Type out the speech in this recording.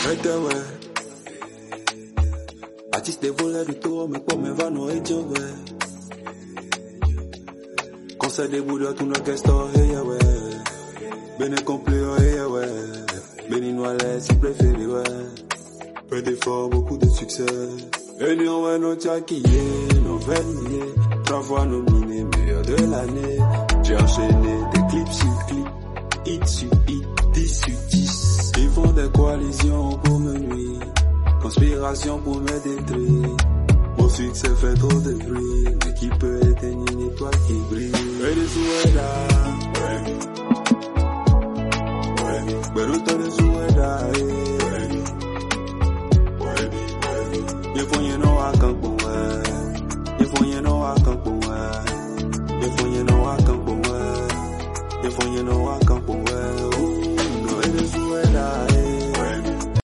ouais. Artiste volé du tour, mais pour mes vannes, et Dieu, ouais. Conseil des bouts de tout notre question, ouais. Bene complet, ouais. Béninois, les préférés, ouais. Peu d'efforts, beaucoup de succès. Et nous, ouais, nos tchaquillés, nos verniers. 3 fois nominé, meilleur de l'année. J'ai enchaîné des clips sur clips, hit sur hit, 10 sur 10. Ils font des coalitions pour me nuire, conspiration pour me détruire. Mon succès fait trop de bruit, mais qui peut éteindre une étoile qui brille? Et les souhaits Beruta de Zueda, you for you know I can't go away. You for you know I can't go away. You for you know I can't go away. You for you know I